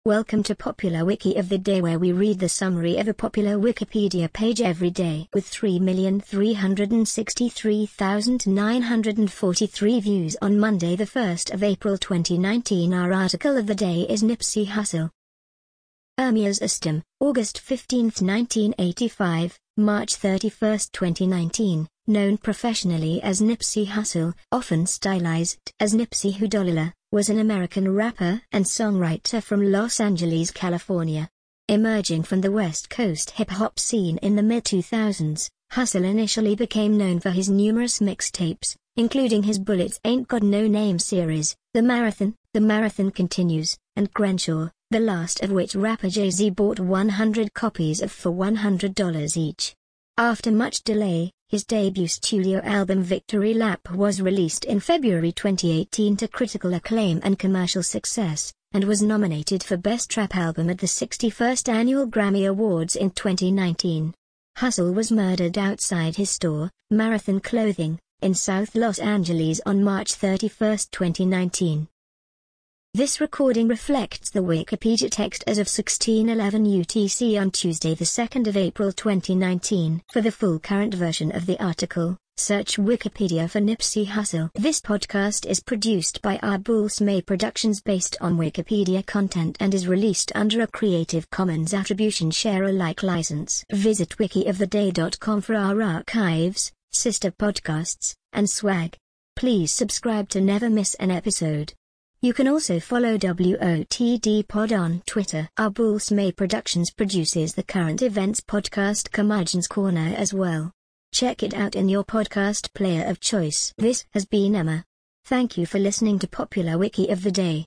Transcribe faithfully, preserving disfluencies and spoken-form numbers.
Welcome to Popular Wiki of the Day, where we read the summary of a popular Wikipedia page every day. With three million three hundred sixty-three thousand nine hundred forty-three views on Monday the first of April twenty nineteen, our article of the day is Nipsey Hussle. Ermias Ustam, August fifteenth nineteen eighty-five, March thirty-first twenty nineteen, known professionally as Nipsey Hussle, often stylized as Nipsey Hussle, was an American rapper and songwriter from Los Angeles, California. Emerging from the West Coast hip-hop scene in the mid two thousands, Hussle initially became known for his numerous mixtapes, including his Bullets Ain't Got No Name series, The Marathon, The Marathon Continues, and Crenshaw, the last of which rapper Jay-Z bought one hundred copies of for one hundred dollars each. After much delay, his debut studio album Victory Lap was released in February twenty eighteen to critical acclaim and commercial success, and was nominated for Best Trap Album at the sixty-first Annual Grammy Awards in twenty nineteen. Hussle was murdered outside his store, Marathon Clothing, in South Los Angeles on March thirty-first twenty nineteen. This recording reflects the Wikipedia text as of sixteen eleven U T C on Tuesday the second of April twenty nineteen. For the full current version of the article, search Wikipedia for Nipsey Hussle. This podcast is produced by Arbulsmay Productions based on Wikipedia content and is released under a Creative Commons Attribution Share Alike license. Visit wiki of the day dot com for our archives, sister podcasts, and swag. Please subscribe to never miss an episode. You can also follow W O T D Pod on Twitter. Arbulsmay Productions produces the current events podcast Curmudgeon's Corner as well. Check it out in your podcast player of choice. This has been Emma. Thank you for listening to Popular Wiki of the Day.